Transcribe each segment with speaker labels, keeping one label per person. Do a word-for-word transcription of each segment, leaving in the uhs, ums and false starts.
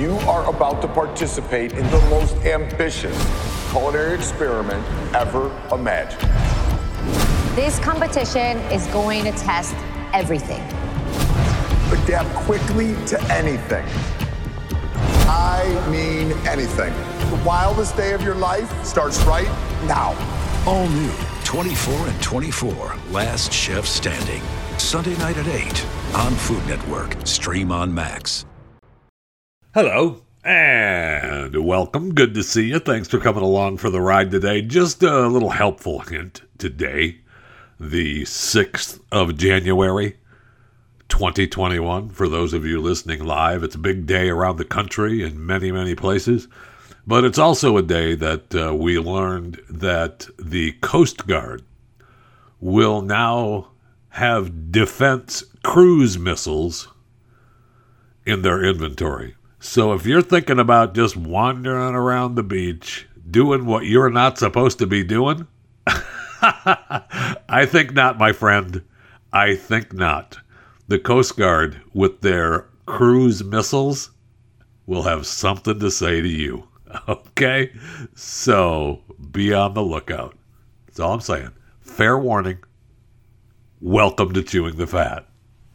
Speaker 1: You are about to participate in the most ambitious culinary experiment ever imagined.
Speaker 2: This competition is going to test everything.
Speaker 1: Adapt quickly to anything. I mean anything. The wildest day of your life starts right now.
Speaker 3: All new twenty-four and twenty-four, Last Chef Standing. Sunday night at eight on Food Network. Stream on Max.
Speaker 4: Hello and welcome. Good to see you. Thanks for coming along for the ride today. Just a little helpful hint today, the sixth of January, twenty twenty-one. For those of you listening live, it's a big day around the country in many, many places. But it's also a day that uh, we learned that the Coast Guard will now have defense cruise missiles in their inventory. So if you're thinking about just wandering around the beach, doing what you're not supposed to be doing, I think not, my friend. I think not. The Coast Guard, with their cruise missiles, will have something to say to you. Okay? So be on the lookout. That's all I'm saying. Fair warning. Welcome to Chewing the Fat.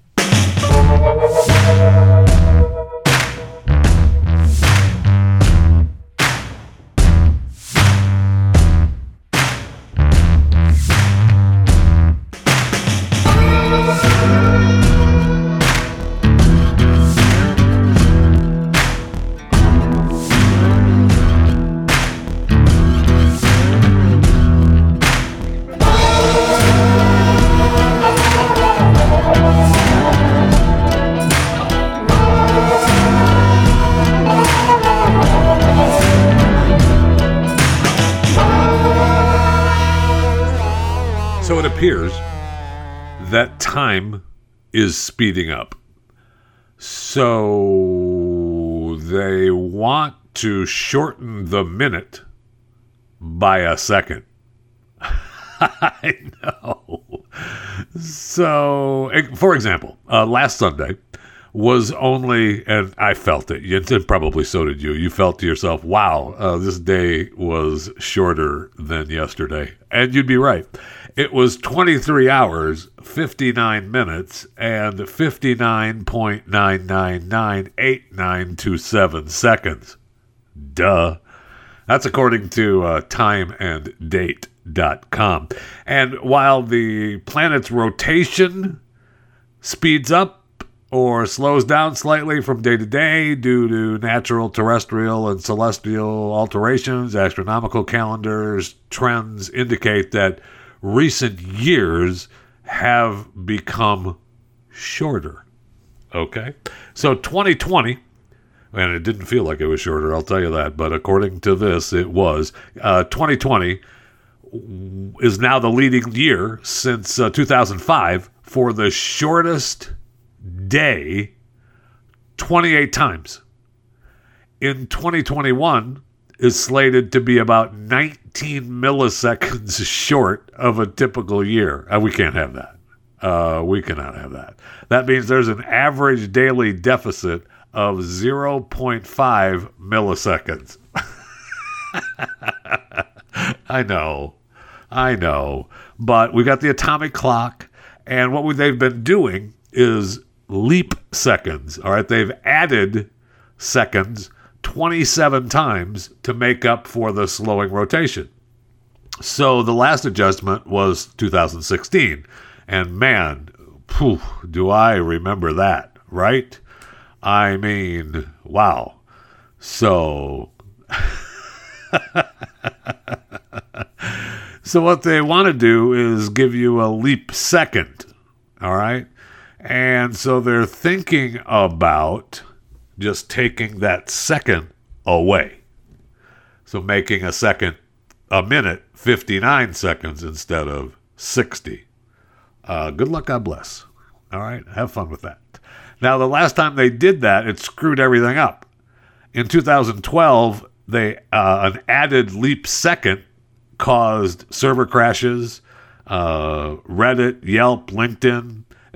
Speaker 4: So it appears that time is speeding up. So they want to shorten the minute by a second. I know. So, for example, uh, last Sunday was only, and I felt it, and probably so did you, you felt to yourself, wow, uh, this day was shorter than yesterday. And you'd be right. It was twenty-three hours, fifty-nine minutes, and fifty-nine point nine nine nine eight nine two seven seconds. Duh. That's according to uh, time and date dot com. And while the planet's rotation speeds up or slows down slightly from day to day due to natural, terrestrial, and celestial alterations, astronomical calendars, trends indicate that recent years have become shorter. Okay? So twenty twenty, and it didn't feel like it was shorter, I'll tell you that, but according to this, it was. Uh, twenty twenty is now the leading year since uh, two thousand five for the shortest day twenty-eight times. In twenty twenty-one is slated to be about nineteen milliseconds short of a typical year. Uh, we can't have that. Uh, we cannot have that. That means there's an average daily deficit of zero point five milliseconds. I know. I know. But we got the atomic clock, and what they've been doing is leap seconds. All right, they've added seconds twenty-seven times to make up for the slowing rotation. So the last adjustment was two thousand sixteen. And man, phew, do I remember that, right? I mean, wow. So, so what they want to do is give you a leap second, all right? And so they're thinking about just taking that second away. So making a second, a minute, fifty-nine seconds instead of sixty. Uh, good luck, God bless. All right, have fun with that. Now, the last time they did that, it screwed everything up. In two thousand twelve, they uh, an added leap second caused server crashes. Uh, Reddit, Yelp, LinkedIn,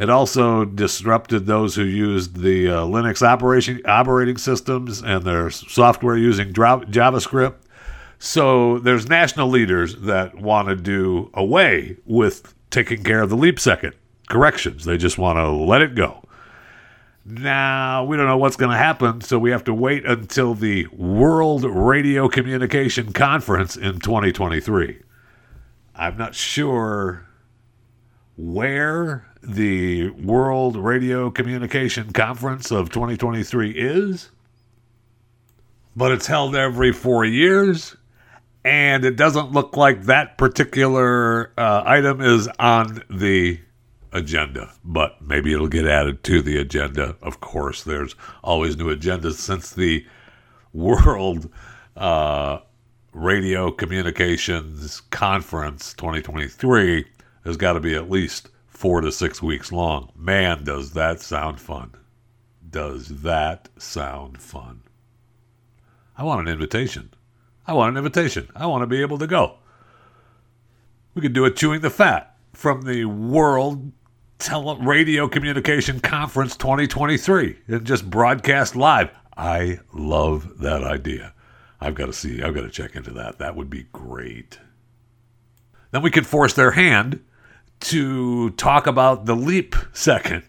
Speaker 4: It also disrupted those who used the uh, Linux operation operating systems and their software using dra- JavaScript. So there's national leaders that want to do away with taking care of the leap second corrections. They just want to let it go. Now, we don't know what's going to happen, so we have to wait until the World Radio Communication Conference in twenty twenty-three. I'm not sure where the World Radio Communication Conference of twenty twenty-three is, but it's held every four years, and it doesn't look like that particular uh, item is on the agenda, but maybe it'll get added to the agenda. Of course, there's always new agendas since the World uh, Radio Communications Conference twenty twenty-three has got to be at least four to six weeks long. Man, does that sound fun. Does that sound fun. I want an invitation. I want an invitation. I want to be able to go. We could do a Chewing the Fat from the World Tele- Radio Communication Conference twenty twenty-three and just broadcast live. I love that idea. I've got to see. I've got to check into that. That would be great. Then we could force their hand to talk about the leap second.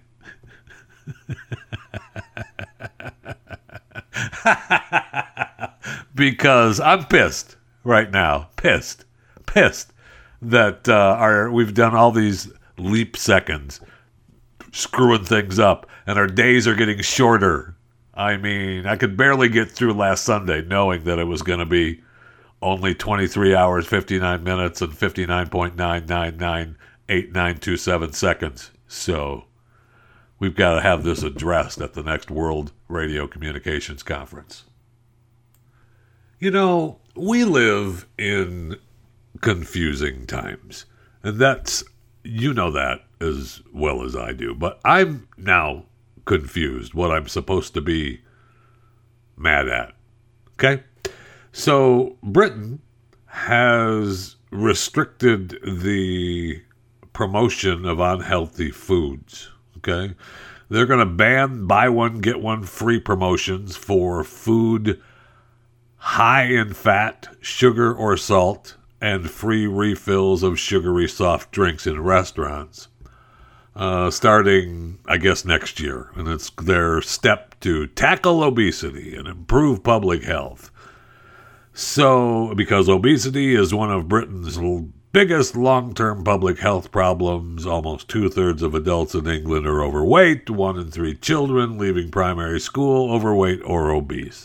Speaker 4: Because I'm pissed right now. Pissed. Pissed that uh, our we've done all these leap seconds, screwing things up, and our days are getting shorter. I mean, I could barely get through last Sunday knowing that it was going to be only twenty-three hours, fifty-nine minutes, and fifty-nine point nine nine nine eight nine two seven seconds. So we've got to have this addressed at the next World Radio Communications Conference. You know, we live in confusing times, and that's, you know that as well as I do, but I'm now confused what I'm supposed to be mad at. Okay? So Britain has restricted the promotion of unhealthy foods. Okay? They're going to ban buy one, get one free promotions for food high in fat, sugar, or salt, and free refills of sugary soft drinks in restaurants. Uh, starting, I guess, next year. And it's their step to tackle obesity and improve public health. So, because obesity is one of Britain's biggest long-term public health problems, almost two-thirds of adults in England are overweight, one in three children leaving primary school overweight or obese.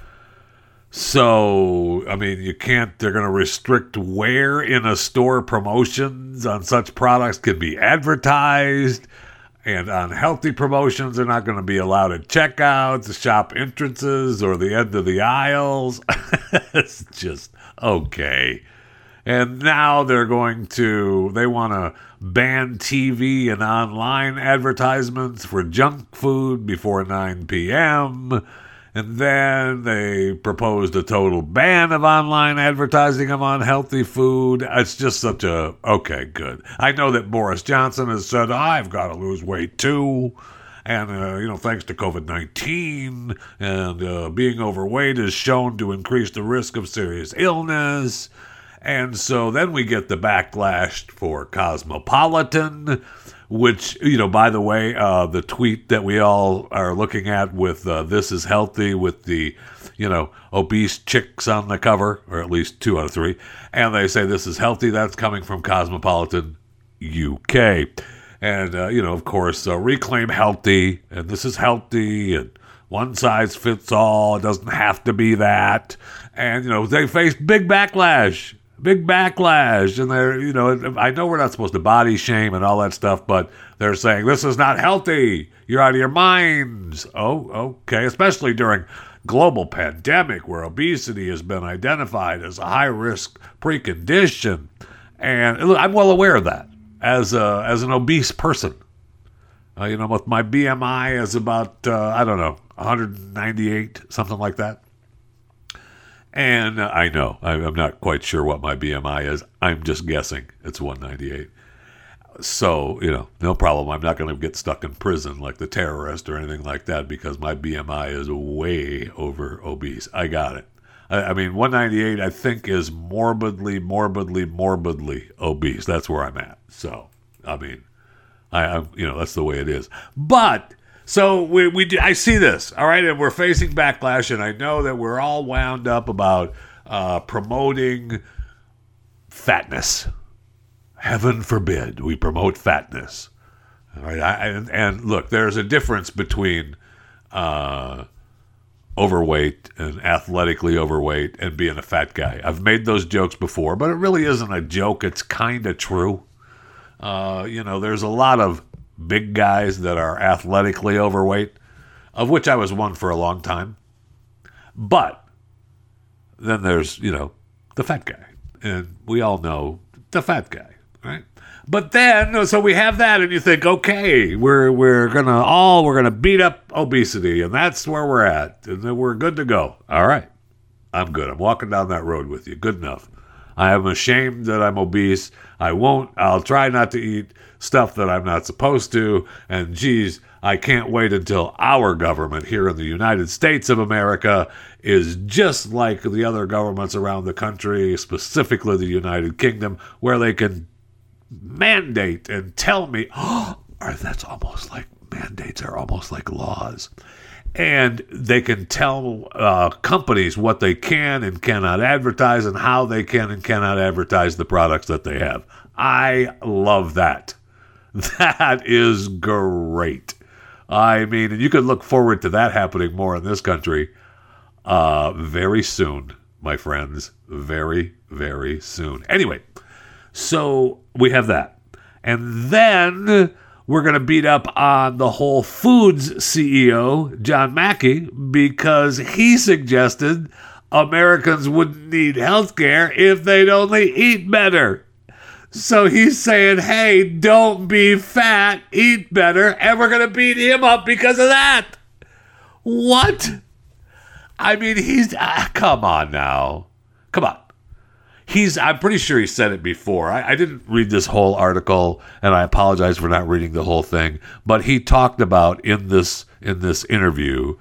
Speaker 4: So, I mean, you can't, they're going to restrict where in a store promotions on such products can be advertised, and unhealthy promotions are not going to be allowed at checkouts, shop entrances, or the end of the aisles. It's just, okay. And now they're going to, they want to ban T V and online advertisements for junk food before nine p.m., and then they proposed a total ban of online advertising of unhealthy food. It's just such a, okay, good. I know that Boris Johnson has said, I've got to lose weight too. And, uh, you know, thanks to covid nineteen and uh, being overweight is shown to increase the risk of serious illness. And so then we get the backlash for Cosmopolitan, which, you know, by the way, uh, the tweet that we all are looking at with uh, This Is Healthy with the, you know, obese chicks on the cover, or at least two out of three, and they say This Is Healthy, that's coming from Cosmopolitan U K. And, uh, you know, of course, uh, Reclaim Healthy, and This Is Healthy, and one size fits all, it doesn't have to be that. And, you know, they faced big backlash. Big backlash, and they're, you know, I know we're not supposed to body shame and all that stuff, but they're saying this is not healthy. You're out of your minds. Oh, okay. Especially during global pandemic where obesity has been identified as a high risk precondition, and look, I'm well aware of that as a, as an obese person. Uh, you know, with my B M I is about uh, I don't know one ninety-eight, something like that. And uh, I know, I'm not quite sure what my B M I is. I'm just guessing it's one ninety-eight. so, you know, no problem. I'm not going to get stuck in prison like the terrorist or anything like that because my B M I is way over obese. I got it. I, I mean, one ninety-eight, I think, is morbidly, morbidly, morbidly obese. That's where I'm at. So, I mean, I, I'm, you know, that's the way it is. But, so we, we do, I see this, all right, and we're facing backlash, and I know that we're all wound up about uh, promoting fatness. Heaven forbid we promote fatness. All right, I, and, and look, there's a difference between uh, overweight and athletically overweight and being a fat guy. I've made those jokes before, but it really isn't a joke. It's kind of true. Uh, you know, there's a lot of big guys that are athletically overweight, of which I was one for a long time. But then there's, you know, the fat guy. And we all know the fat guy. Right, but then so we have that, and you think, okay, we're we're gonna all we're gonna beat up obesity, and that's where we're at, and then we're good to go. All right, I'm good. I'm walking down that road with you. Good enough. I am ashamed that I'm obese. I won't. I'll try not to eat stuff that I'm not supposed to. And geez, I can't wait until our government here in the United States of America is just like the other governments around the country, specifically the United Kingdom, where they can mandate and tell me, oh, that's almost like mandates are almost like laws. And they can tell uh, companies what they can and cannot advertise and how they can and cannot advertise the products that they have. I love that. That is great. I mean, and you could look forward to that happening more in this country uh, very soon, my friends. Very, very soon. Anyway, so we have that. And then we're going to beat up on the Whole Foods C E O, John Mackey, because he suggested Americans wouldn't need health care if they'd only eat better. So he's saying, hey, don't be fat, eat better, and we're going to beat him up because of that. What? I mean, he's, ah, come on now. Come on. He's, I'm pretty sure he said it before. I, I didn't read this whole article, and I apologize for not reading the whole thing. But he talked about in this in this interview,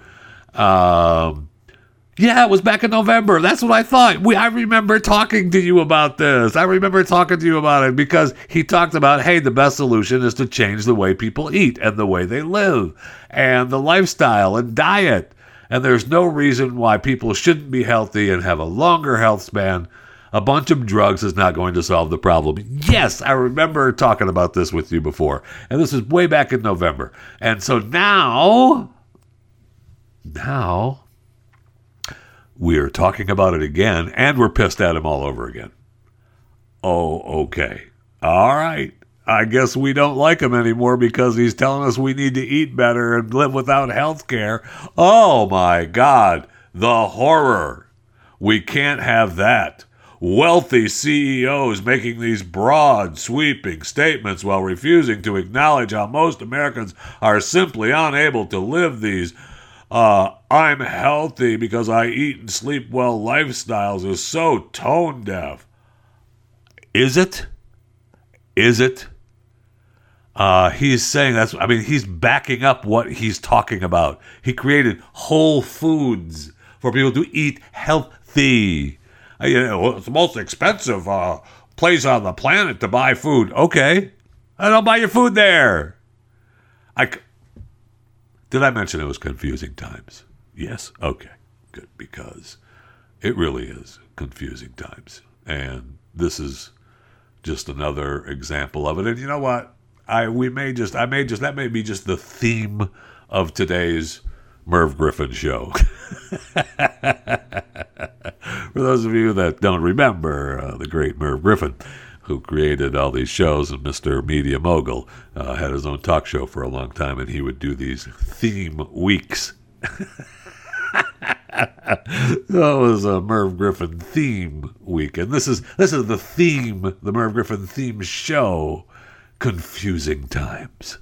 Speaker 4: um, yeah, it was back in November. That's what I thought. We, I remember talking to you about this. I remember talking to you about it because he talked about, hey, the best solution is to change the way people eat and the way they live and the lifestyle and diet. And there's no reason why people shouldn't be healthy and have a longer health span. A bunch of drugs is not going to solve the problem. Yes, I remember talking about this with you before. And this is way back in November. And so now, now, we're talking about it again, and we're pissed at him all over again. Oh, okay. All right. I guess we don't like him anymore because he's telling us we need to eat better and live without health care. Oh, my God. The horror. We can't have that. Wealthy C E Os making these broad, sweeping statements while refusing to acknowledge how most Americans are simply unable to live these uh, I'm healthy because I eat and sleep well lifestyles is so tone deaf. Is it? Is it? Uh, he's saying that's, I mean, he's backing up what he's talking about. He created Whole Foods for people to eat healthy. You know, it's the most expensive uh, place on the planet to buy food. Okay. I don't buy your food there. I, did I mention it was confusing times? Yes. Okay. Good. Because it really is confusing times. And this is just another example of it. And you know what? I we may just I may just that may be just the theme of today's Merv Griffin show. For those of you that don't remember, uh, the great Merv Griffin, who created all these shows, and Mister Media Mogul, uh, had his own talk show for a long time, and he would do these theme weeks. That was a Merv Griffin theme week, and this is this is the theme, the Merv Griffin theme show, Confusing Times.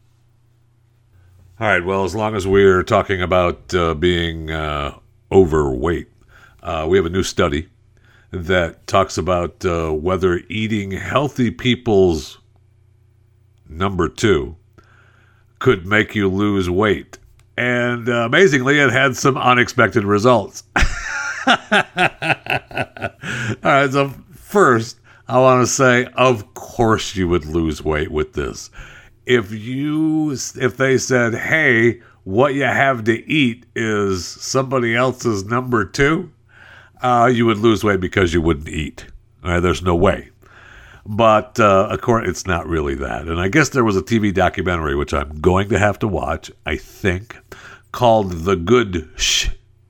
Speaker 4: All right, well, as long as we're talking about uh, being uh, overweight, uh, we have a new study that talks about uh, whether eating healthy people's number two, could make you lose weight. And uh, amazingly, it had some unexpected results. All right, so first, I want to say, of course you would lose weight with this. If you, if they said, hey, what you have to eat is somebody else's number two, uh, you would lose weight because you wouldn't eat. All right, there's no way. But uh, of course, it's not really that. And I guess there was a T V documentary, which I'm going to have to watch, I think, called The Good Sh.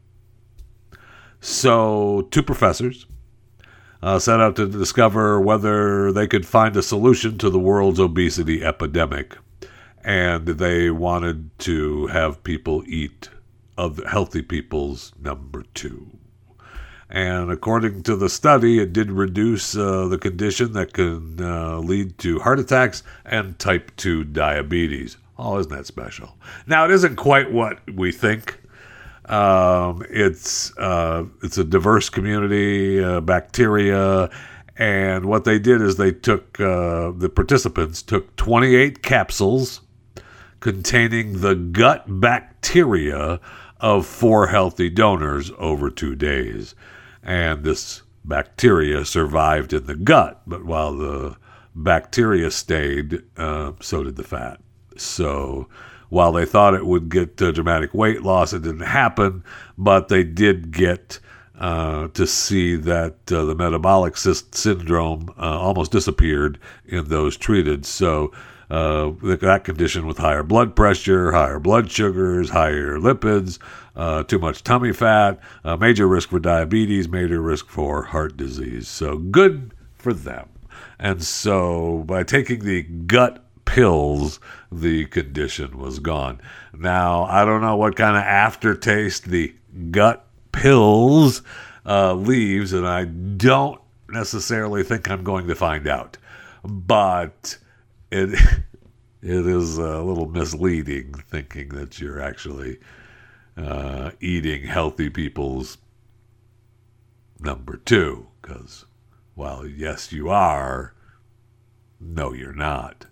Speaker 4: So two professors uh, set out to discover whether they could find a solution to the world's obesity epidemic. And they wanted to have people eat of healthy people's number two. And according to the study, it did reduce uh, the condition that can uh, lead to heart attacks and type two diabetes. Oh, isn't that special? Now, it isn't quite what we think. Um, it's uh, it's a diverse community, uh, bacteria, and what they did is they took, uh, the participants took twenty-eight capsules containing the gut bacteria of four healthy donors over two days. And this bacteria survived in the gut, but while the bacteria stayed, uh, so did the fat. So while they thought it would get uh, dramatic weight loss, it didn't happen, but they did get uh, to see that uh, the metabolic sy- syndrome uh, almost disappeared in those treated. So uh, that condition with higher blood pressure, higher blood sugars, higher lipids, uh, too much tummy fat, uh, major risk for diabetes, major risk for heart disease. So good for them. And so by taking the gut pills, the condition was gone. Now, I don't know what kind of aftertaste the gut pills uh, leaves, and I don't necessarily think I'm going to find out. But it it is a little misleading thinking that you're actually uh, eating healthy people's number two, because while yes, you are, no, you're not.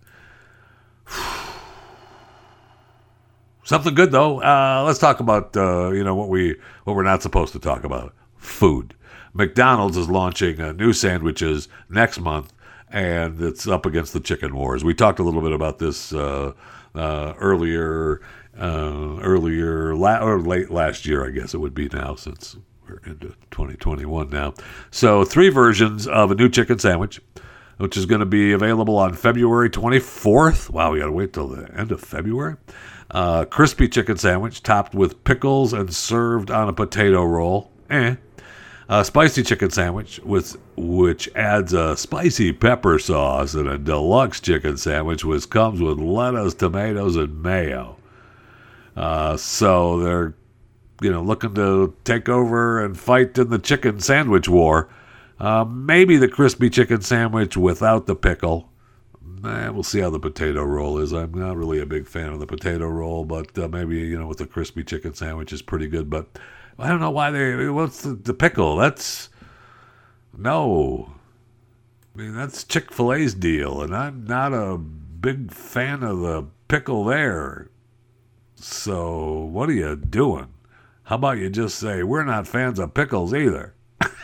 Speaker 4: Something good though. Uh, let's talk about uh, you know what we what we're not supposed to talk about. Food. McDonald's is launching uh, new sandwiches next month, and it's up against the chicken wars. We talked a little bit about this uh, uh, earlier, uh, earlier la- or late last year, I guess it would be now, since we're into twenty twenty-one now. So three versions of a new chicken sandwich, which is going to be available on February twenty-fourth. Wow, we got to wait till the end of February. Uh, crispy chicken sandwich topped with pickles and served on a potato roll. Eh. A spicy chicken sandwich, with which adds a spicy pepper sauce, and a deluxe chicken sandwich, which comes with lettuce, tomatoes, and mayo. Uh, so they're, you know, looking to take over and fight in the chicken sandwich war. Uh, maybe the crispy chicken sandwich without the pickle. Eh, we'll see how the potato roll is. I'm not really a big fan of the potato roll, but uh, maybe, you know, with the crispy chicken sandwich is pretty good. But I don't know why they, what's the, the pickle? That's, no. I mean, that's Chick-fil-A's deal, and I'm not a big fan of the pickle there. So what are you doing? How about you just say, we're not fans of pickles either.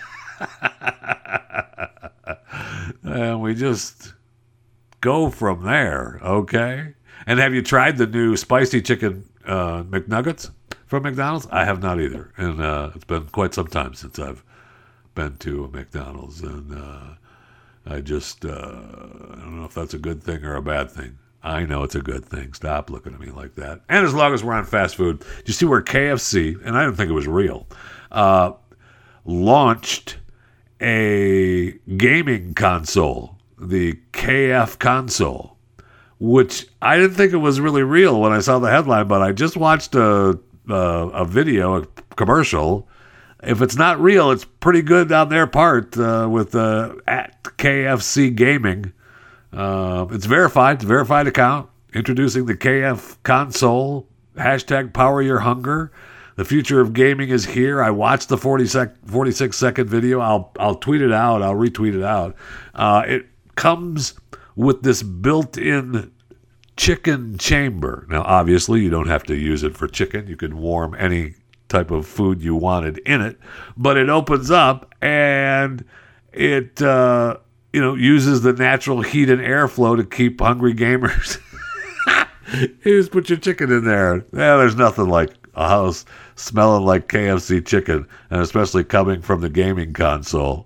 Speaker 4: And we just go from there, okay? And have you tried the new spicy chicken uh, McNuggets from McDonald's? I have not either. And uh, it's been quite some time since I've been to a McDonald's. And uh, I just, uh, I don't know if that's a good thing or a bad thing. I know it's a good thing. Stop looking at me like that. And as long as we're on fast food, you see where K F C, and I didn't think it was real, uh, launched a gaming console, the K F console, which I didn't think it was really real when I saw the headline, but I just watched a a, a video, a commercial. If it's not real, it's pretty good on their part uh, with uh, at K F C Gaming. Uh, it's verified, it's a verified account, introducing the K F console, hashtag power your hunger. The future of gaming is here. I watched the forty-six second video. I'll I'll tweet it out. I'll retweet it out. Uh, it comes with this built-in chicken chamber. Now, obviously, you don't have to use it for chicken. You can warm any type of food you wanted in it, but it opens up and it, uh, you know, uses the natural heat and airflow to keep hungry gamers. You just put your chicken in there. Yeah, there's nothing like a house smelling like K F C chicken, and especially coming from the gaming console.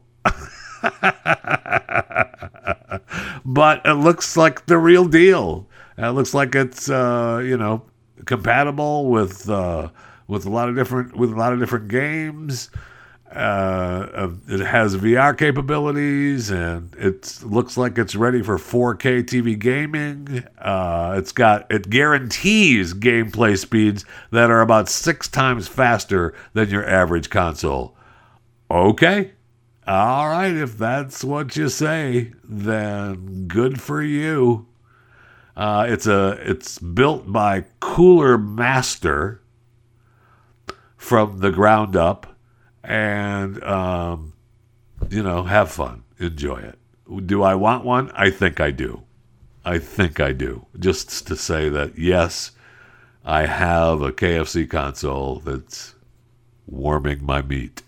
Speaker 4: But it looks like the real deal. It looks like it's uh, you know, compatible with uh, with a lot of different with a lot of different games. Uh, it has V R capabilities, and it looks like it's ready for four K T V gaming. Uh, it's got it guarantees gameplay speeds that are about six times faster than your average console. Okay, all right, if that's what you say, then good for you. Uh, it's a it's built by Cooler Master from the ground up. And, um, you know, have fun. Enjoy it. Do I want one? I think I do. I think I do. Just to say that, yes, I have a K F C console that's warming my meat.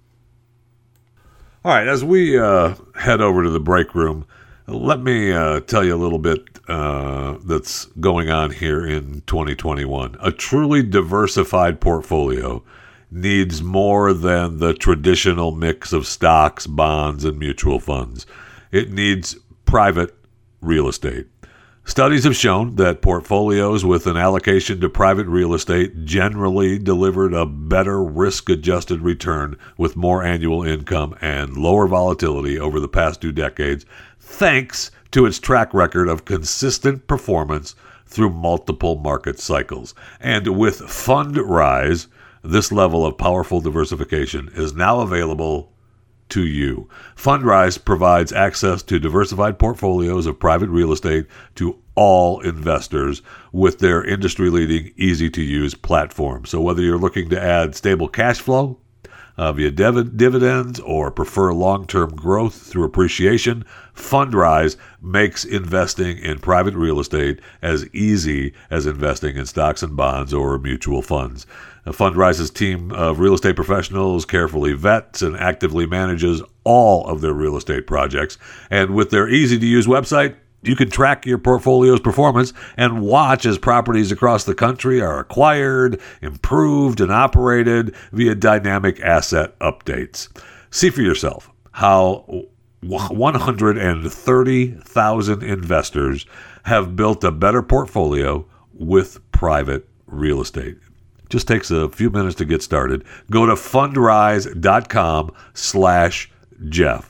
Speaker 4: All right, as we uh, head over to the break room, let me uh, tell you a little bit uh, that's going on here in twenty twenty-one. A truly diversified portfolio needs more than the traditional mix of stocks, bonds, and mutual funds. It needs private real estate. Studies have shown that portfolios with an allocation to private real estate generally delivered a better risk-adjusted return with more annual income and lower volatility over the past two decades, thanks to its track record of consistent performance through multiple market cycles. And with Fundrise, this level of powerful diversification is now available to you. Fundrise provides access to diversified portfolios of private real estate to all investors with their industry-leading, easy-to-use platform. So whether you're looking to add stable cash flow uh, via div- dividends or prefer long-term growth through appreciation, Fundrise makes investing in private real estate as easy as investing in stocks and bonds or mutual funds. Fundrise's team of real estate professionals carefully vets and actively manages all of their real estate projects. And with their easy-to-use website, you can track your portfolio's performance and watch as properties across the country are acquired, improved, and operated via dynamic asset updates. See for yourself how one hundred thirty thousand investors have built a better portfolio with private real estate. Just takes a few minutes to get started. Go to fundrise.com slash Jeff.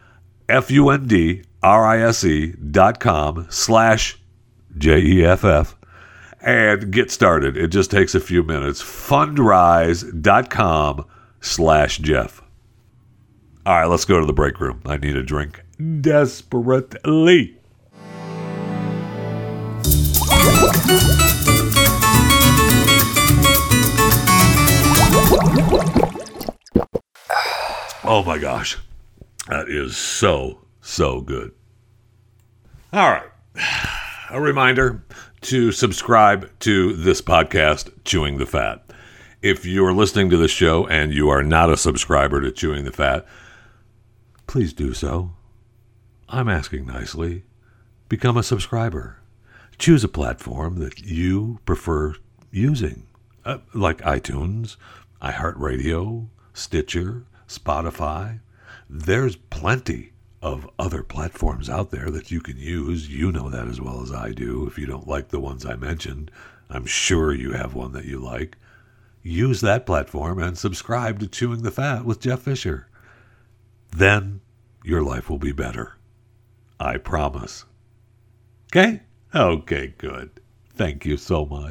Speaker 4: F-U-N-D-R-I-S-E dot com slash J-E-F-F. And get started. It just takes a few minutes. Fundrise.com slash Jeff. All right, let's go to the break room. I need a drink desperately. Oh my gosh, that is so, so good. All right, a reminder to subscribe to this podcast, Chewing the Fat. If you're listening to the show and you are not a subscriber to Chewing the Fat, please do so. I'm asking nicely. Become a subscriber. Choose a platform that you prefer using, uh, like iTunes, iHeartRadio, Stitcher, Spotify. There's plenty of other platforms out there that you can use. You know that as well as I do. If you don't like the ones I mentioned, I'm sure you have one that you like. Use that platform and subscribe to Chewing the Fat with Jeff Fisher. Then your life will be better. I promise. Okay? Okay, good. Thank you so much.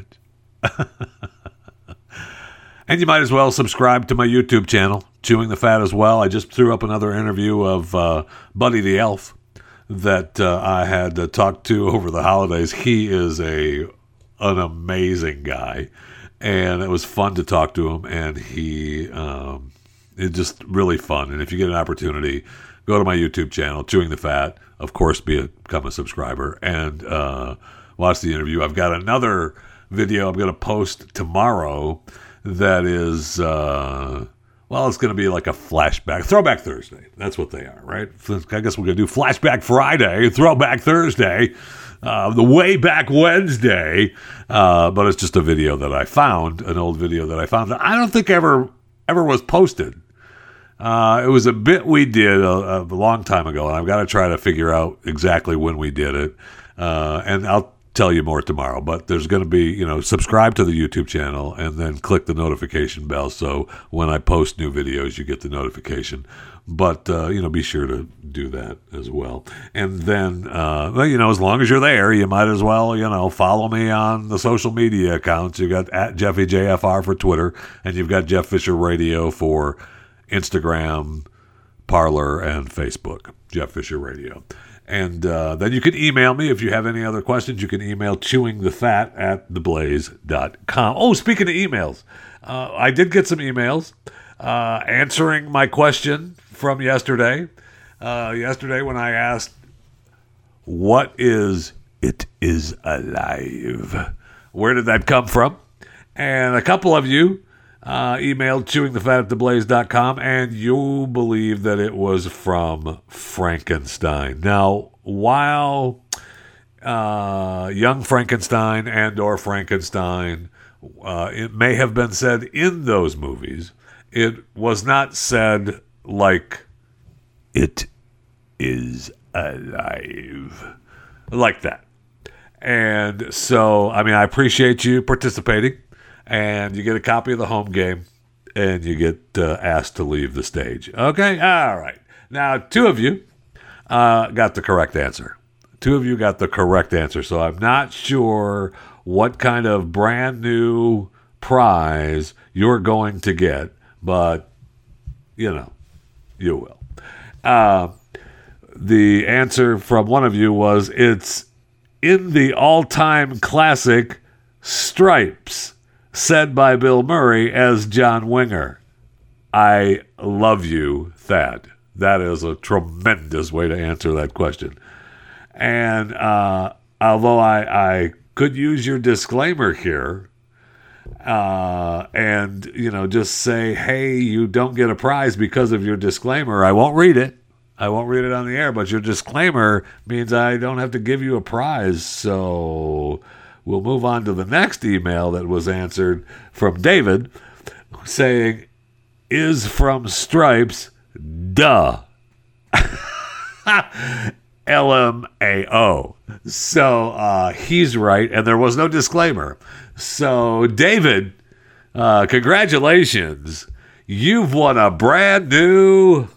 Speaker 4: And you might as well subscribe to my YouTube channel, Chewing the Fat as well. I just threw up another interview of uh, Buddy the Elf that uh, I had uh, talked to over the holidays. He is a an amazing guy, and it was fun to talk to him, and he um, it's just really fun. And if you get an opportunity, go to my YouTube channel, Chewing the Fat. Of course, become a subscriber, and uh, watch the interview. I've got another video I'm going to post tomorrow that is, uh, well, it's going to be like a flashback, Throwback Thursday. That's what they are, right? I guess we're going to do Flashback Friday, Throwback Thursday, uh, the Way Back Wednesday, uh, but it's just a video that I found, an old video that I found that I don't think ever ever was posted. Uh, it was a bit we did a, a long time ago, and I've got to try to figure out exactly when we did it, uh, and I'll tell you more tomorrow. But there's going to be, you know, subscribe to the YouTube channel and then click the notification bell so when I post new videos you get the notification. But uh, you know, be sure to do that as well. And then uh, well, you know, as long as you're there, you might as well, you know, follow me on the social media accounts. You got at Jeffy J F R for Twitter, and you've got Jeff Fisher Radio for Instagram, Parler, and Facebook. Jeff Fisher Radio. And uh, then you can email me if you have any other questions. You can email chewingthefat at theblaze dot com. Oh, speaking of emails, uh, I did get some emails uh, answering my question from yesterday. Uh, yesterday when I asked, what is It Is Alive? Where did that come from? And a couple of you uh, emailed chewingthefat at theblaze dot com, and you believe that it was from Frankenstein. Now, while uh, Young Frankenstein and or Frankenstein, uh, it may have been said in those movies, it was not said like It Is Alive. Like that. And so, I mean, I appreciate you participating. And you get a copy of the home game, and you get uh, asked to leave the stage. Okay? All right. Now, two of you uh, got the correct answer. Two of you got the correct answer. So I'm not sure what kind of brand new prize you're going to get, but, you know, you will. Uh, the answer from one of you was, it's in the all-time classic Stripes, said by Bill Murray as John Winger. I love you, Thad. That is a tremendous way to answer that question. And uh, although I, I could use your disclaimer here uh, and, you know, just say, hey, you don't get a prize because of your disclaimer, I won't read it. I won't read it on the air, but your disclaimer means I don't have to give you a prize. So we'll move on to the next email that was answered from David saying, is from Stripes, duh. L M A O. So uh, he's right, and there was no disclaimer. So David, uh, congratulations. You've won a brand new...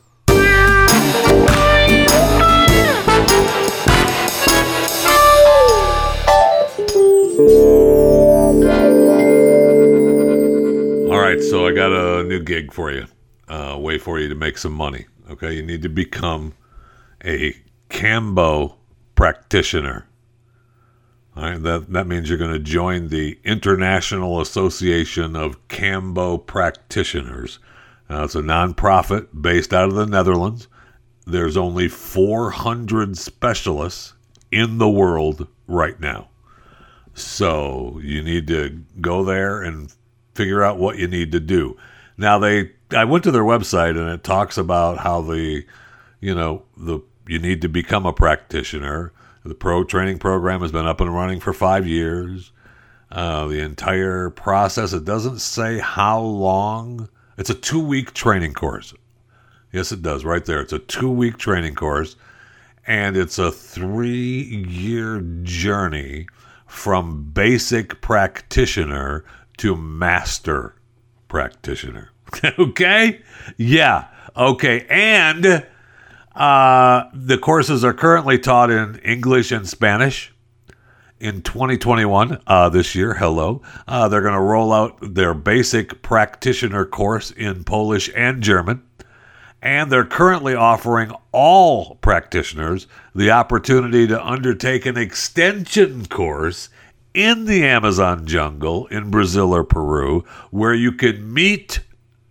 Speaker 4: All right, so I got a new gig for you, a way for you to make some money. Okay, you need to become a Kambo practitioner. All right, that, that means you're going to join the International Association of Kambo Practitioners. Uh, it's a nonprofit based out of the Netherlands. There's only four hundred specialists in the world right now. So you need to go there and figure out what you need to do. Now, they, I went to their website, and it talks about how the, you know, the you need to become a practitioner. The pro training program has been up and running for five years. Uh, the entire process, it doesn't say how long. It's a two-week training course. Yes, it does, right there. It's a two-week training course, and it's a three-year journey from basic practitioner to master practitioner. Okay? Yeah. Okay. And uh, the courses are currently taught in English and Spanish. In twenty twenty-one, uh, this year, hello, uh, they're going to roll out their basic practitioner course in Polish and German. And they're currently offering all practitioners the opportunity to undertake an extension course in the Amazon jungle in Brazil or Peru, where you can meet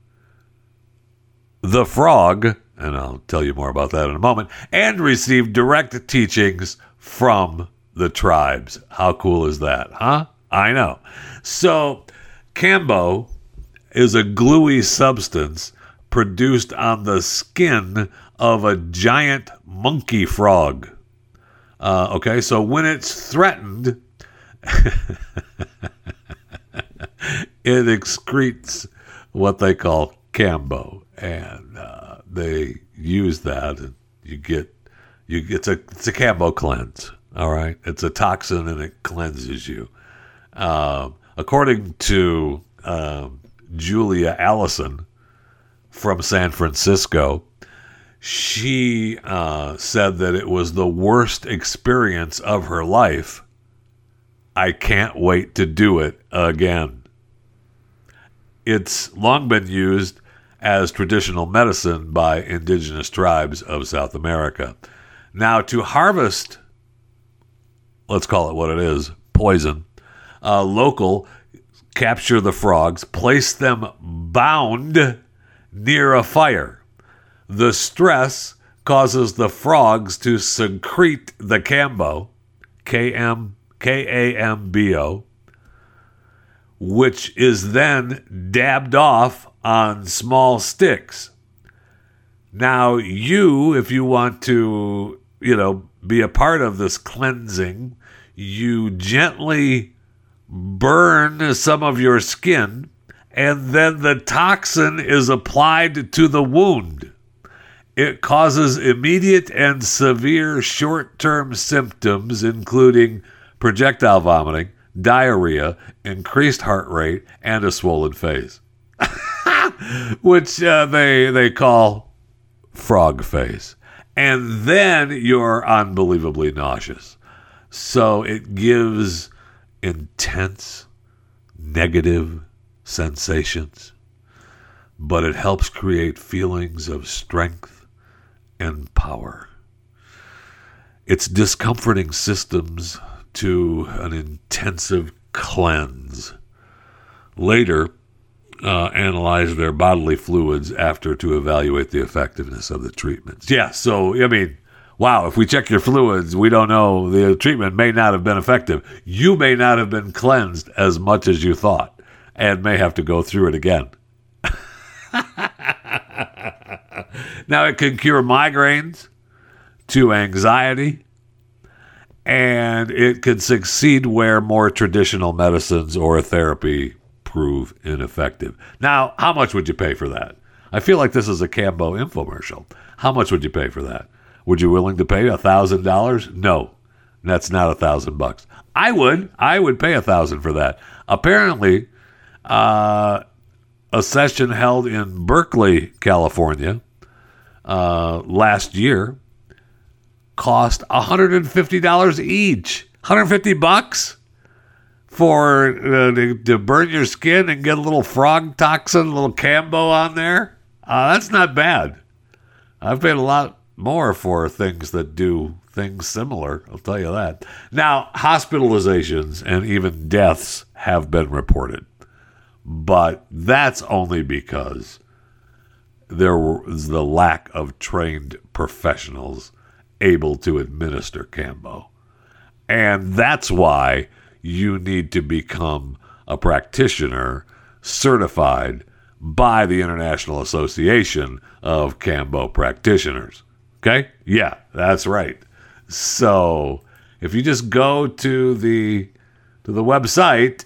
Speaker 4: the frog, and I'll tell you more about that in a moment, and receive direct teachings from the tribes. How cool is that, huh? I know. So, Kambo is a gluey substance produced on the skin of a giant monkey frog. Uh, okay, so when it's threatened, it excretes what they call Kambo, and uh, they use that, and you get you. It's a it's a Kambo cleanse. All right, it's a toxin, and it cleanses you. Uh, according to uh, Julia Allison from San Francisco, she uh, said that it was the worst experience of her life. I can't wait to do it again. It's long been used as traditional medicine by indigenous tribes of South America. Now, to harvest, let's call it what it is, poison, uh, local capture the frogs, place them bound near a fire. The stress causes the frogs to secrete the Kambo, K M K A M B O, which is then dabbed off on small sticks. Now, you, if you want to, you know, be a part of this cleansing, you gently burn some of your skin, and then the toxin is applied to the wound. It causes immediate and severe short-term symptoms, including projectile vomiting, diarrhea, increased heart rate, and a swollen face, which uh, they they call frog face. And then you're unbelievably nauseous. So it gives intense negative sensations, but it helps create feelings of strength and power. It's discomforting systems to an intensive cleanse. Later, uh, analyze their bodily fluids after to evaluate the effectiveness of the treatments. Yeah, so, I mean, wow, if we check your fluids, we don't know, the treatment may not have been effective. You may not have been cleansed as much as you thought, and may have to go through it again. Now, it can cure migraines to anxiety, and it can succeed where more traditional medicines or therapy prove ineffective. Now, how much would you pay for that? I feel like this is a Kambo infomercial. How much would you pay for that? Would you willing to pay a thousand dollars? No, that's not a thousand bucks. I would. I would pay a thousand for that. Apparently, uh, a session held in Berkeley, California, uh, last year, cost one hundred fifty dollars each. one hundred fifty bucks for uh, to, to burn your skin and get a little frog toxin, a little Kambo on there. Uh, that's not bad. I've paid a lot more for things that do things similar, I'll tell you that. Now, hospitalizations and even deaths have been reported, but that's only because there was the lack of trained professionals able to administer Kambo. And that's why you need to become a practitioner certified by the International Association of Kambo Practitioners. Okay? Yeah, that's right. So if you just go to the to the website,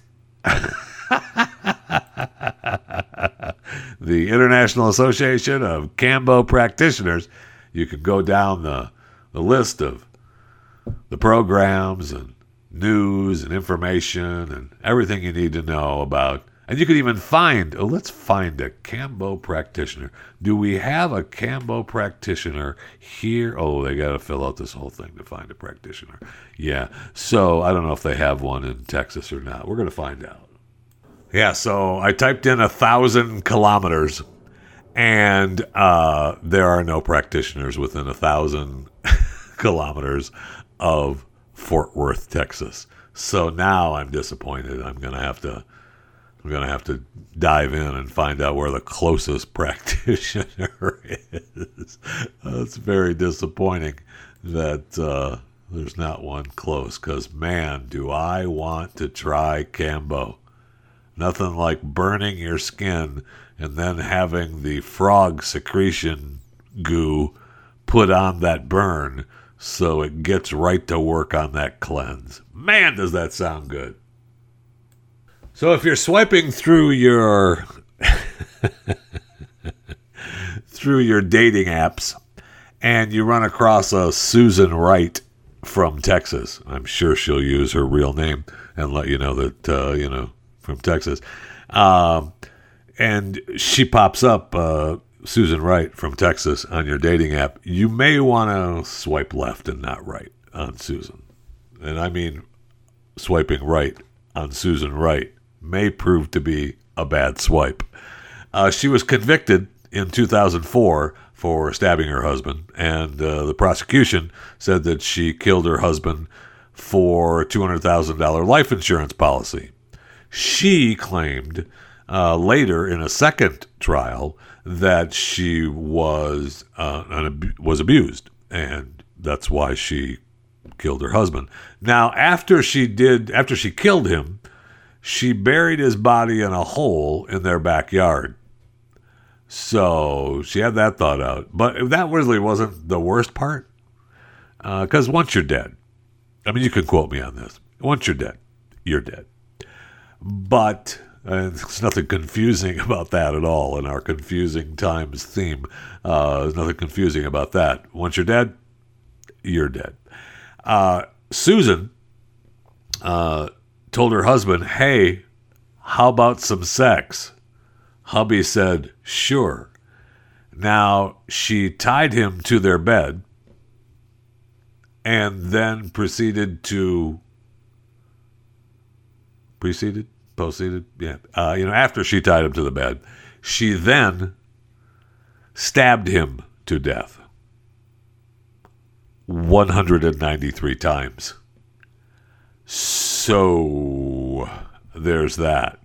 Speaker 4: the International Association of Kambo Practitioners, you can go down the the list of the programs and news and information and everything you need to know about. And you can even find, oh, let's find a Kambo practitioner. Do we have a Kambo practitioner here? Oh, they got to fill out this whole thing to find a practitioner. Yeah, so I don't know if they have one in Texas or not. We're going to find out. Yeah, so I typed in a thousand kilometers, and uh, there are no practitioners within a thousand kilometers of Fort Worth, Texas. So now I'm disappointed. I'm gonna have to, I'm gonna have to dive in and find out where the closest practitioner is. It's very disappointing that uh, There's not one close, because, man, do I want to try Cambo. Nothing like burning your skin and then having the frog secretion goo put on that burn so it gets right to work on that cleanse. Man, does that sound good. So if you're swiping through your through your dating apps and you run across a Susan Wright from Texas, I'm sure she'll use her real name and let you know that, uh, you know, from Texas. Um, and she pops up, uh, Susan Wright from Texas, on your dating app. You may want to swipe left and not right on Susan. And I mean, swiping right on Susan Wright may prove to be a bad swipe. Uh, she was convicted in two thousand four for stabbing her husband, and uh, the prosecution said that she killed her husband for a two hundred thousand dollars life insurance policy. She claimed uh, later in a second trial that she was uh, an, was abused, and that's why she killed her husband. Now, after she did, after she killed him, she buried his body in a hole in their backyard. So she had that thought out. But that really wasn't the worst part. Because uh, once you're dead, I mean, you can quote me on this. Once you're dead, you're dead. But uh, there's nothing confusing about that at all in our confusing times theme. Uh, there's nothing confusing about that. Once you're dead, you're dead. Uh, Susan uh, told her husband, hey, how about some sex? Hubby said, sure. Now, she tied him to their bed and then proceeded to... Preceded? Proceeded? Yeah. Uh, you know, after she tied him to the bed, she then stabbed him to death one hundred ninety-three times. So, there's that.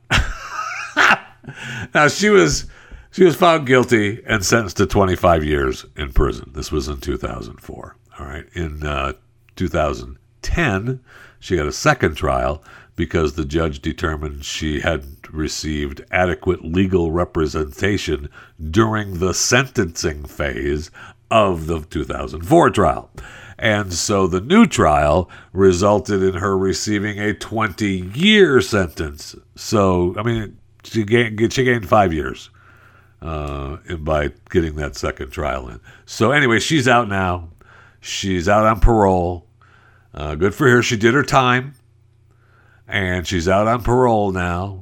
Speaker 4: Now, she was she was found guilty and sentenced to twenty-five years in prison. This was in two thousand four. All right. In uh, two thousand ten, she got a second trial because the judge determined she hadn't received adequate legal representation during the sentencing phase of the two thousand four trial. And so the new trial resulted in her receiving a twenty-year sentence. So, I mean, she gained, she gained five years uh, by getting that second trial in. So anyway, she's out now. She's out on parole. Uh, good for her. She did her time. And she's out on parole now.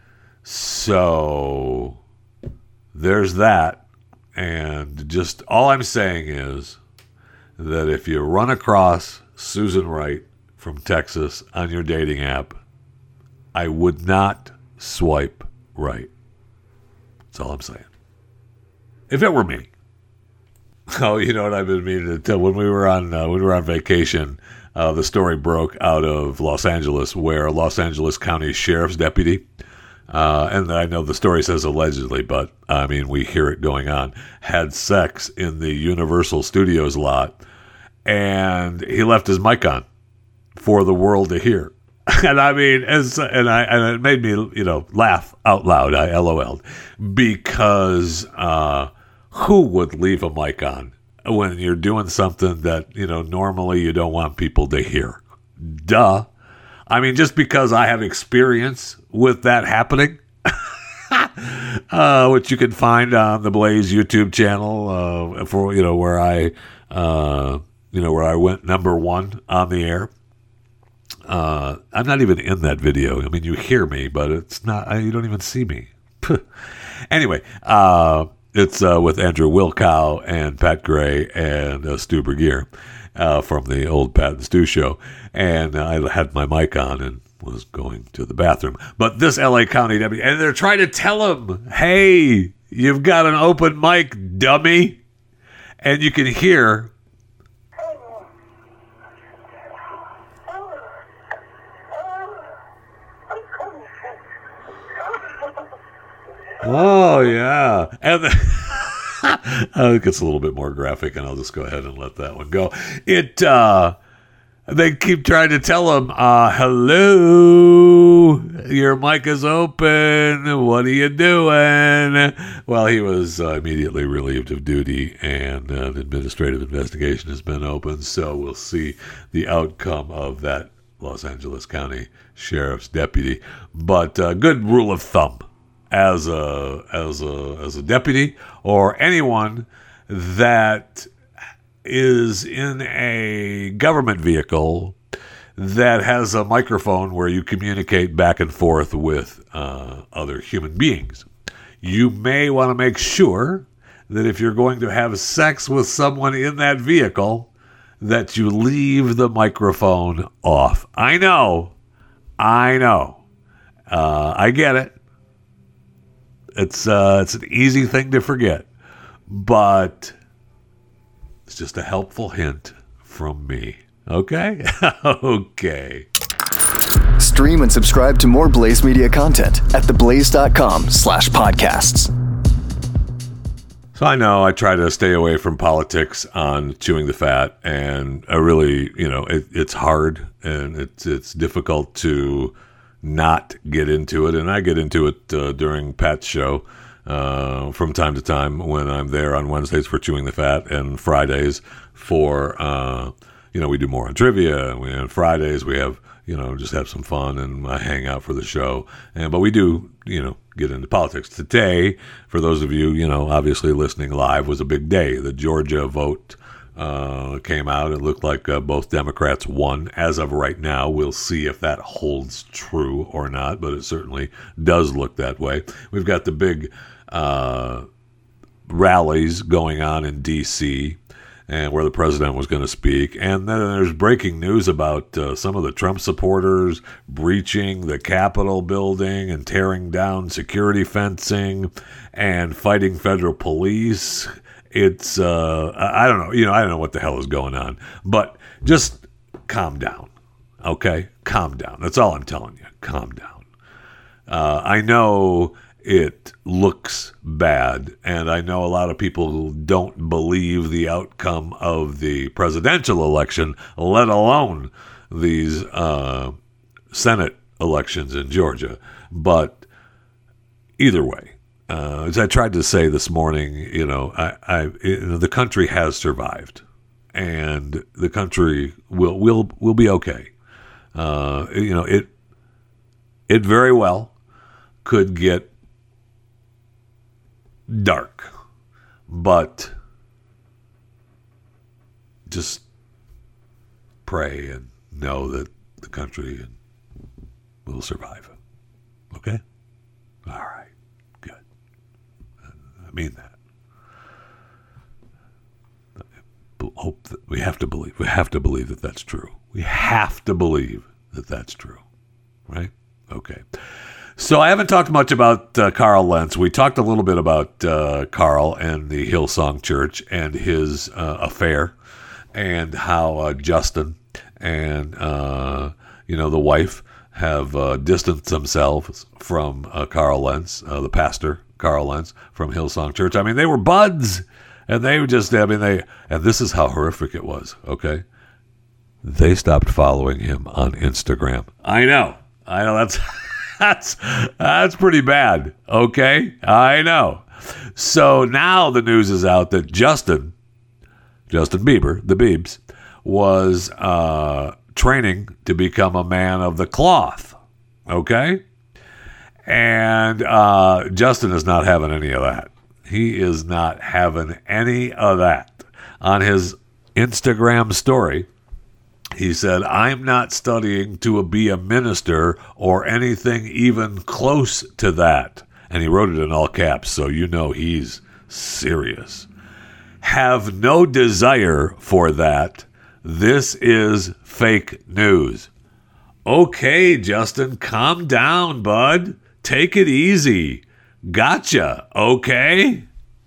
Speaker 4: So there's that. And just all I'm saying is that if you run across Susan Wright from Texas on your dating app, I would not swipe right. That's all I'm saying. If it were me. Oh, you know what I've been meaning to tell? When we were on uh, when we were on vacation, uh, the story broke out of Los Angeles where a Los Angeles County Sheriff's deputy, uh, and I know the story says allegedly, but I mean, we hear it going on, had sex in the Universal Studios lot, and he left his mic on for the world to hear. And I mean, as and I and it made me, you know, laugh out loud. I LOL'd because uh, who would leave a mic on when you're doing something that, you know, normally you don't want people to hear? Duh. I mean, just because I have experience with that happening, uh, which you can find on the Blaze YouTube channel, uh, for you know where I, uh, you know where I went number one on the air. Uh, I'm not even in that video. I mean, you hear me, but it's not. You don't even see me. Anyway, uh, it's uh, with Andrew Wilkow and Pat Gray and uh, Stu Bergier uh, from the old Pat and Stu show, and uh, I had my mic on and was going to the bathroom. But this L A County deputy, and they're trying to tell him, "Hey, you've got an open mic, dummy," and you can hear. Oh, yeah. And the, it gets a little bit more graphic, and I'll just go ahead and let that one go. It, uh, they keep trying to tell him, uh, hello, your mic is open. What are you doing? Well, he was uh, immediately relieved of duty, and uh, an administrative investigation has been opened. So we'll see the outcome of that Los Angeles County Sheriff's deputy. But uh, good rule of thumb as a as a as a deputy or anyone that is in a government vehicle that has a microphone where you communicate back and forth with uh, other human beings. You may want to make sure that if you're going to have sex with someone in that vehicle, that you leave the microphone off. I know. I know. Uh, I get it. It's uh, it's an easy thing to forget. But it's just a helpful hint from me. Okay? Okay.
Speaker 5: Stream and subscribe to more Blaze Media content at theblaze.com slash podcasts.
Speaker 4: So I know I try to stay away from politics on Chewing the Fat, and I really, you know, it, it's hard and it's it's difficult to not get into it, and I get into it uh, during Pat's show uh, from time to time when I'm there on Wednesdays for Chewing the Fat and Fridays for, uh, you know, we do more on trivia, and we, on Fridays we have, you know, just have some fun and I hang out for the show, and but we do, you know, get into politics. Today, for those of you, you know, obviously listening live, was a big day. The Georgia vote uh, came out. It looked like uh, both Democrats won. As of right now, we'll see if that holds true or not, but it certainly does look that way. We've got the big uh, rallies going on in D C, and where the president was going to speak. And then there's breaking news about uh, some of the Trump supporters breaching the Capitol building and tearing down security fencing and fighting federal police. It's, uh, I don't know, you know, I don't know what the hell is going on. But just calm down, okay? Calm down. That's all I'm telling you. Calm down. Uh, I know it looks bad, and I know a lot of people who don't believe the outcome of the presidential election, let alone these uh, Senate elections in Georgia. But either way, uh, as I tried to say this morning, you know, I, I you know, the country has survived, and the country will will will be okay. Uh, you know, it it very well could get dark, but just pray and know that the country will survive. Okay? All right. Good. I mean that. Hope that we have to believe. We have to believe that that's true. We have to believe that that's true. Right? Okay. So I haven't talked much about uh, Carl Lentz. We talked a little bit about uh, Carl and the Hillsong Church and his uh, affair, and how uh, Justin and uh, you know the wife have uh, distanced themselves from uh, Carl Lentz, uh, the pastor Carl Lentz from Hillsong Church. I mean, they were buds, and they were just. I mean, they and this is how horrific it was. Okay, they stopped following him on Instagram. I know, I know that's. That's that's pretty bad, okay? I know. So now the news is out that Justin, Justin Bieber, the Biebs, was uh, training to become a man of the cloth, okay? And uh, Justin is not having any of that. He is not having any of that. On his Instagram story, he said, "I'm not studying to be a minister or anything even close to that." And he wrote it in all caps, so you know he's serious. "Have no desire for that. This is fake news." Okay, Justin, calm down, bud. Take it easy. Gotcha, okay?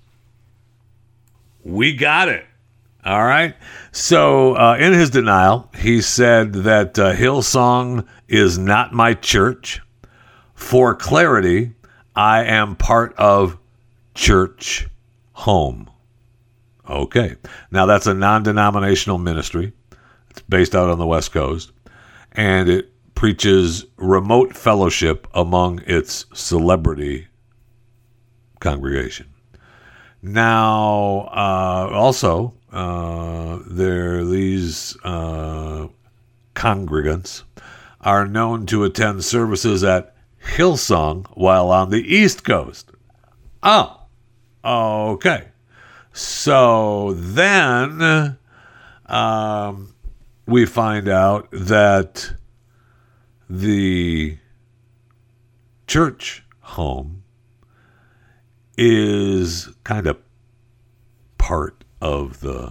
Speaker 4: We got it. All right. So uh, in his denial, he said that uh, Hillsong is not my church. For clarity, I am part of Church Home. Okay. Now, that's a non-denominational ministry. It's based out on the West Coast, and it preaches remote fellowship among its celebrity congregation. Now, uh, also, uh, there these uh, congregants are known to attend services at Hillsong while on the East Coast. Oh, okay. So then um, we find out that the church home is kind of part of the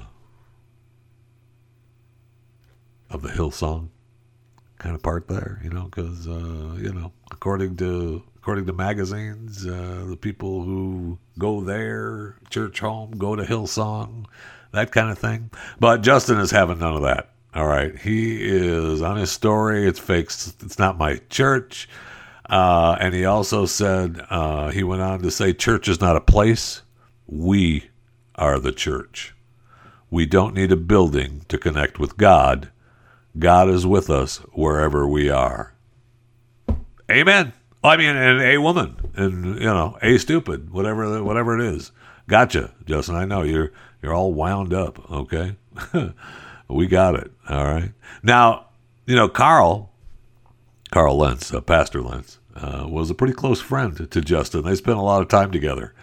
Speaker 4: of the Hillsong kind of part there, you know, because uh, you know, according to according to magazines, uh, the people who go there, church home, go to Hillsong, that kind of thing. But Justin is having none of that. All right, he is on his story. It's fake. It's not my church. Uh, and he also said, uh, he went on to say, church is not a place. We are the church. We don't need a building to connect with God. God is with us wherever we are. Amen. I mean, and a woman, and you know, a stupid, whatever, whatever it is. Gotcha, Justin. I know you're you're all wound up. Okay, we got it. All right. Now, you know, Carl, Carl Lentz, uh, Pastor Lentz, uh, was a pretty close friend to, to Justin. They spent a lot of time together.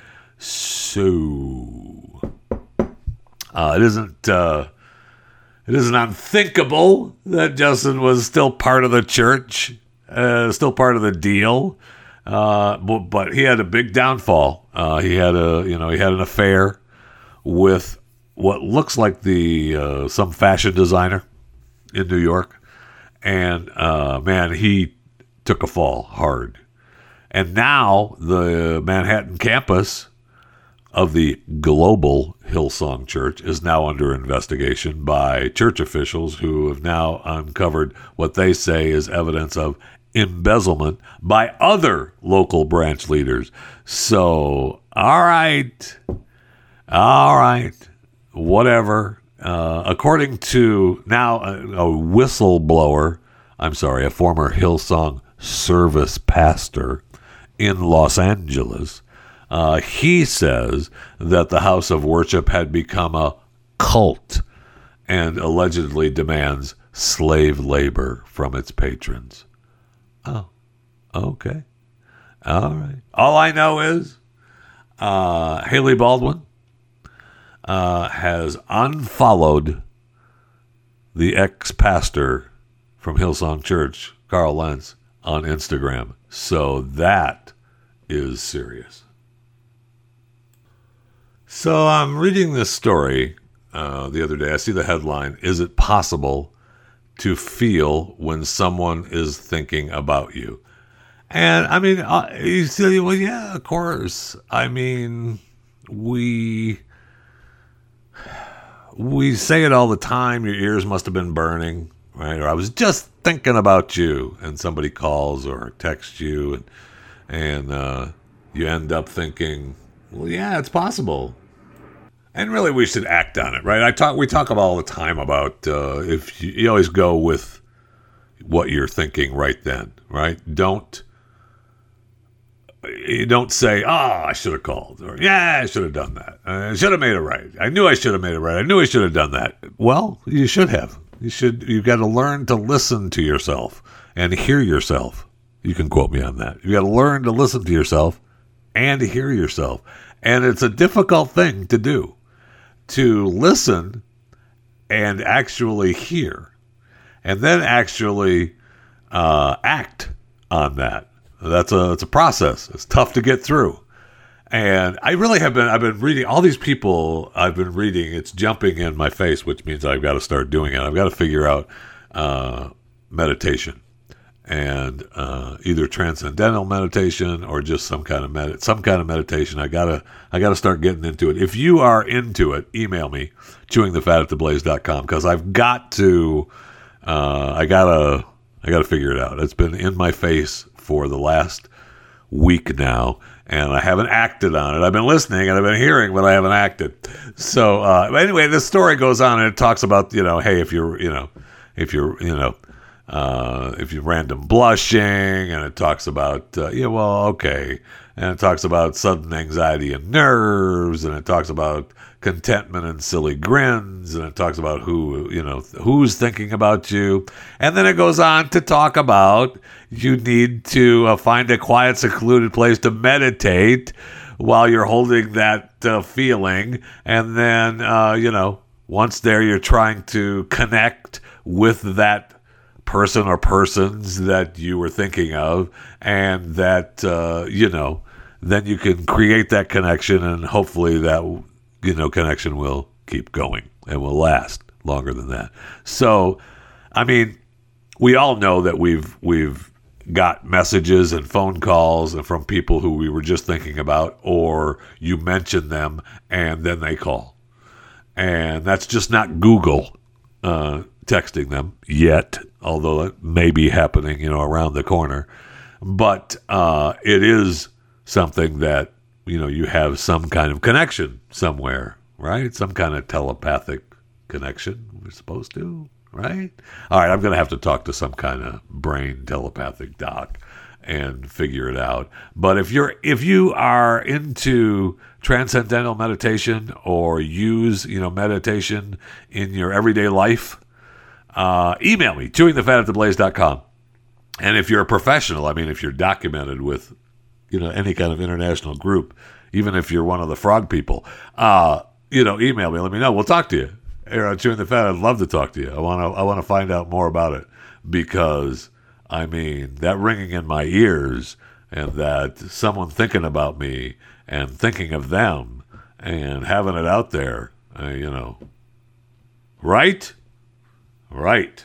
Speaker 4: So uh, it isn't. Uh, It isn't unthinkable that Justin was still part of the church, uh, still part of the deal. Uh, but, but he had a big downfall. Uh, he had a, you know, he had an affair with what looks like the uh, some fashion designer in New York, and uh, man, he took a fall hard. And now the Manhattan campus of the global Hillsong Church is now under investigation by church officials who have now uncovered what they say is evidence of embezzlement by other local branch leaders. So, all right, all right, whatever. Uh, according to now a, a whistleblower, I'm sorry, a former Hillsong service pastor in Los Angeles, Uh, he says that the house of worship had become a cult and allegedly demands slave labor from its patrons. Oh, okay. All right. All I know is uh, Haley Baldwin uh, has unfollowed the ex-pastor from Hillsong Church, Carl Lentz, on Instagram. So that is serious. So I'm reading this story uh, the other day. I see the headline, "Is it possible to feel when someone is thinking about you?" And I mean, uh, you say, well, yeah, of course. I mean, we we say it all the time. Your ears must have been burning, right? Or I was just thinking about you, and somebody calls or texts you, and and uh, you end up thinking, well, yeah, it's possible. And really, we should act on it, right? I talk. We talk about all the time about uh, if you, you always go with what you're thinking right then, right? Don't you don't say, "Oh, I should have called," or "Yeah, I should have done that. I should have made it right. I knew I should have made it right. I knew I should have done that." Well, you should have. You should. You've got to learn to listen to yourself and hear yourself. You can quote me on that. You got to learn to listen to yourself and to hear yourself, and it's a difficult thing to do. To listen and actually hear, and then actually uh, act on that. That's a it's a process. It's tough to get through, and I really have been. I've been reading all these people. I've been reading. It's jumping in my face, which means I've got to start doing it. I've got to figure out uh, meditation, and uh, either transcendental meditation or just some kind of med- some kind of meditation. I gotta I gotta start getting into it. If you are into it, email me, chewing the fat at the blaze dot com, because I've got to uh, I gotta I gotta figure it out. It's been in my face for the last week now, and I haven't acted on it. I've been listening and I've been hearing, but I haven't acted. So uh, anyway, this story goes on and it talks about, you know, hey, if you're, you know, if you're, you know, uh, if you're random blushing, and it talks about, uh, yeah, well, okay. And it talks about sudden anxiety and nerves, and it talks about contentment and silly grins, and it talks about who, you know, who's thinking about you. And then it goes on to talk about you need to uh, find a quiet, secluded place to meditate while you're holding that uh, feeling. And then, uh, you know, once there, you're trying to connect with that person or persons that you were thinking of, and that, uh, you know, then you can create that connection, and hopefully that, you know, connection will keep going and will last longer than that. So, I mean, we all know that we've we've got messages and phone calls from people who we were just thinking about, or you mention them and then they call. And that's just not Google uh, texting them yet, although it may be happening, you know, around the corner. But uh, it is something that, you know, you have some kind of connection somewhere, right? Some kind of telepathic connection, we're supposed to, right? All right, I'm going to have to talk to some kind of brain telepathic doc and figure it out. But if you're if you are into transcendental meditation, or use, you know, meditation in your everyday life, uh, email me, chewing the fat at the blaze dot com. And if you're a professional, I mean, if you're documented with, you know, any kind of international group, even if you're one of the frog people, uh, you know, email me, let me know. We'll talk to you. Here on Chewing the Fat, I'd love to talk to you. I want to I want to find out more about it, because, I mean, that ringing in my ears, and that someone thinking about me and thinking of them and having it out there, uh, you know, right? Right.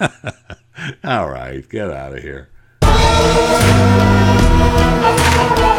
Speaker 4: All right, get out of here.